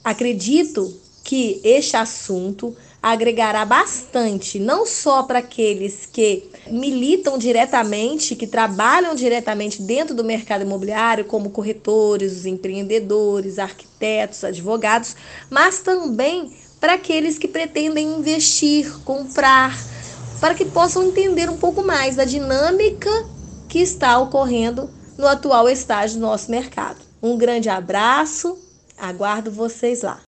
Acredito que este assunto agregará bastante, não só para aqueles que militam diretamente, que trabalham diretamente dentro do mercado imobiliário, como corretores, os empreendedores, arquitetos, advogados, mas também para aqueles que pretendem investir, comprar, para que possam entender um pouco mais da dinâmica que está ocorrendo no atual estágio do nosso mercado. Um grande abraço, aguardo vocês lá.